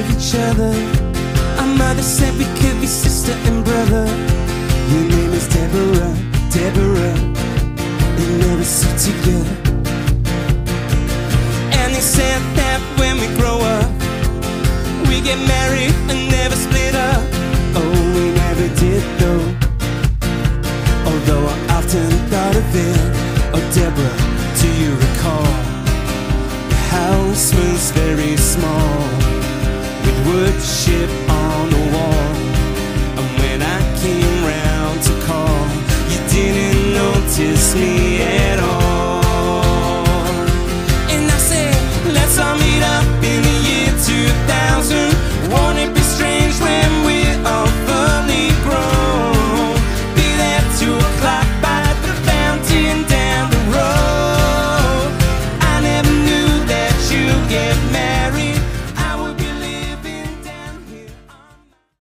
each other. Our mother said we could be sister and brother. Your name is Deborah, Deborah. They never sit together. And they said that when we grow up, we get married and never split up. Oh, we never did though. Although I often thought of it. Oh, Deborah, do you recall? The house was very small, with wood chip on the wall. And when I came round to call, you didn't notice me at all. And I said, let's all meet up in the year 2000. Won't it be strange when we're all fully grown? Be there 2 o'clock by the fountain down the road. I never knew that you'd get married.